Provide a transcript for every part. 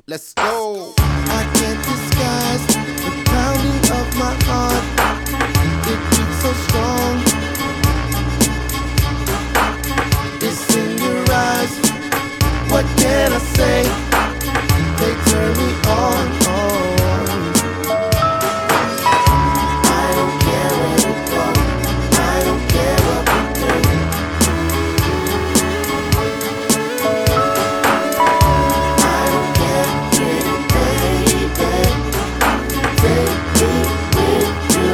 Let's go. I can't disguise the pounding of my heart. It beats so strong. It's in your eyes. What can I say? They turn me on. I don't care where we go. I don't care what we do. I don't care, pretty baby. Take me with you.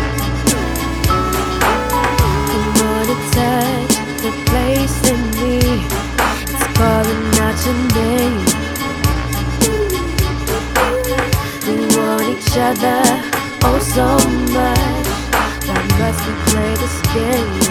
I wanna touch the place in me. It's calling out your name. We want each other oh so much. Why must we play this game?